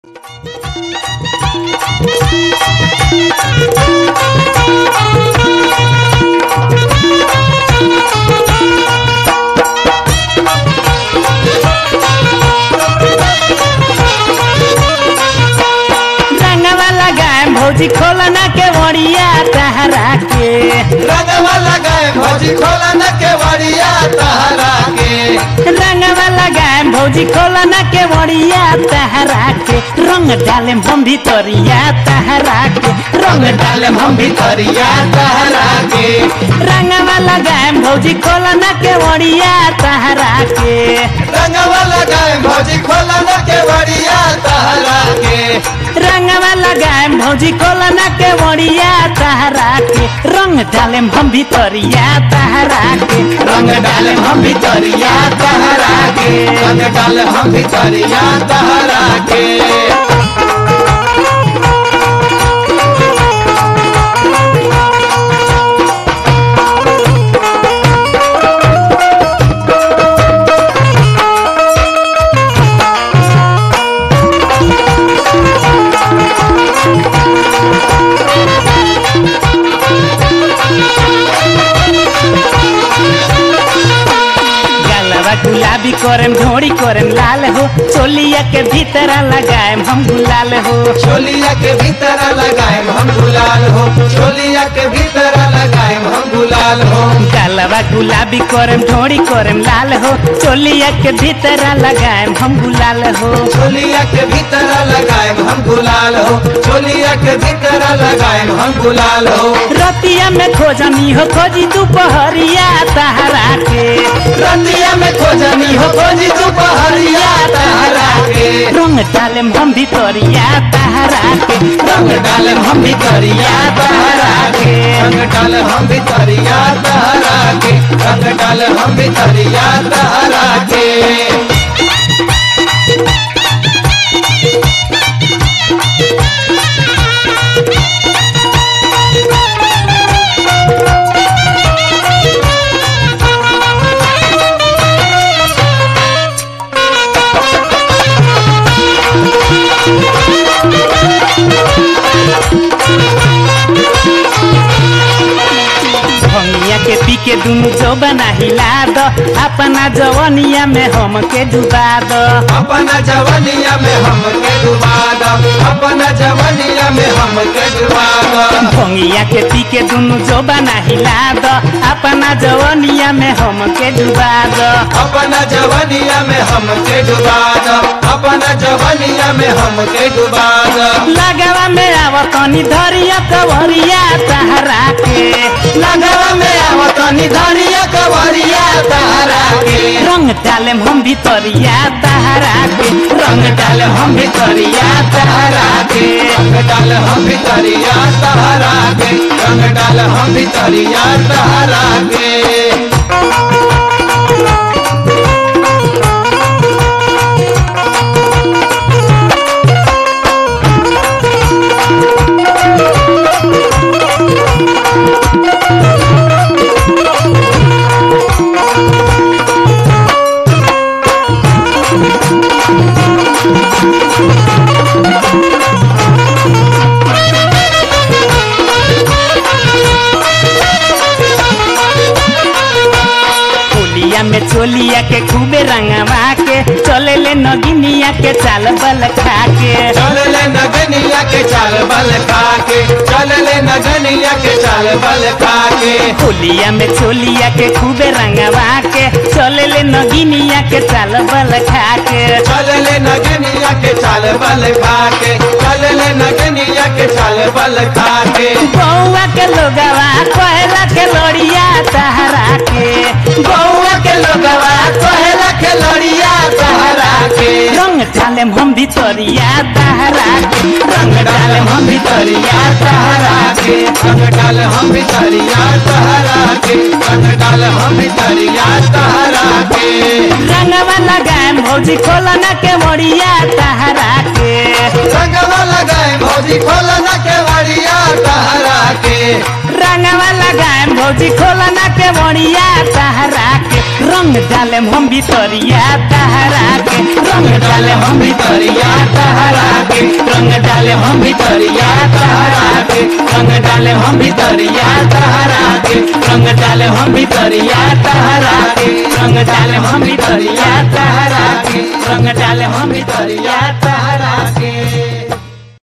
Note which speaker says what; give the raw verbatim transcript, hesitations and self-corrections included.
Speaker 1: भौजी खोलना के वड़िया तहरा के
Speaker 2: रंगवा लगाए भौजी खोलना के वड़िया तहरा के
Speaker 1: रंगवा लगाए भौजी खोलना के वड़िया तहरा के रंग डाले हम भितरिया तहरा के
Speaker 2: रंग डाले हम भितरिया तहरा के
Speaker 1: रंगवा लगाए भौजी खोलना के वड़िया तहरा के
Speaker 2: रंगवा लगाए भौजी खोलना के वड़िया तहरा के
Speaker 1: रंगवा लगाए भौजी खोलना के वड़िया तहरा के रंग डाले हम भितरिया तहरा के
Speaker 2: रंग डाले हम भितरिया तहरा के रंग डाले हम भितरिया तहरा के
Speaker 1: गुलाबी करम ढोड़ी करम लाल हो चोलिया के भीतर लगाए हम गुलाल हो
Speaker 2: चोलिया के भीतर लगाए हम गुलाल हो चोलिया के भीतर लगाए हम गुलाल हो
Speaker 1: गलवा गुलाबी करम ढोड़ी करम लाल हो चोलिया के भीतर लगाए हम गुलाल हो
Speaker 2: चोलिया के भीतर लगाए हम गुलाल हो चोलिया के भीतर लगाए हम गुलाल हो
Speaker 1: रतिया में खोजनी हो खोजी दोपहरिया तहरा के
Speaker 2: रतिया में खोजनी हो खोजी दोपहरिया तहरा के
Speaker 1: रंग डाले हम भितरिया तहरा के
Speaker 2: रंग डाले हम भितरिया तहरा के रंग डाले हम भितरिया तहरा के रंग डाले हम भितरिया तहरा के
Speaker 1: भंगिया के पी के दुनु जो बना हिला दो अपना जवनिया में हम के डुबा दो
Speaker 2: अपना जवनिया में हम के डुबा दो अपना जवनिया में हम के डुबा दो
Speaker 1: भंगिया के पी के दुनु जो बना हिला दो अपना जवनिया में हम के डुबा दो
Speaker 2: अपना जवनिया में हम के डुबा दो अपना जवनिया में हम के डुबा दो
Speaker 1: लगवा में आवतनी धरिया कवरिया तहरा के
Speaker 2: लगवा में आवतनी धरिया कवरिया तहरा के
Speaker 1: रंग डाले हम भितरिया तहरा के
Speaker 2: रंग डाले हम भितरिया तहरा के रंग डाले हम भितरिया तहरा के रंग डाले हम भितरिया तहरा के
Speaker 1: में चोलिया के खूबे रंगवा के चले ले नगिनिया के चाल बल खा के
Speaker 2: चले ले नगनिया के चाल बल खा के चले ले नगनिया के चाल बल खा के
Speaker 1: होलिया में चोलिया के खूबे रंगवा के चले ले नगिनिया के चाल बल खा के
Speaker 2: चले ले नगनिया के चाल बल खा के चले ले नगनिया के चाल बल खा के
Speaker 1: बउआ के लोगवा कहला के लड़िया तहरा के
Speaker 2: बउआ के लोगवा कहला के लड़िया तहरा के
Speaker 1: रंग डाले हम भितरिया तहरा के
Speaker 2: रंग डाले हम भितरिया तहरा के रंग डाले हम भितरिया तहरा के रंग डाले हम भितरिया तहरा के
Speaker 1: रंगवा लगाए भौजी खोलना के वड़िया तहरा के
Speaker 2: रंगवा लगाए भौजी खोलना के वड़िया तहरा के
Speaker 1: रंगवा लगाए भौजी खोलना के वड़िया तहरा के रंग डाले हम भितरिया तहरा के
Speaker 2: रंग डाले हम भितरिया तहरा के रंग डाले हम भितरिया तहरा के रंग डाले हम भितरिया तहरा के रंग डाले हम भितरिया तहरा के रंग डाले हम भितरिया तहरा के रंग डाले हम भितरिया तहरा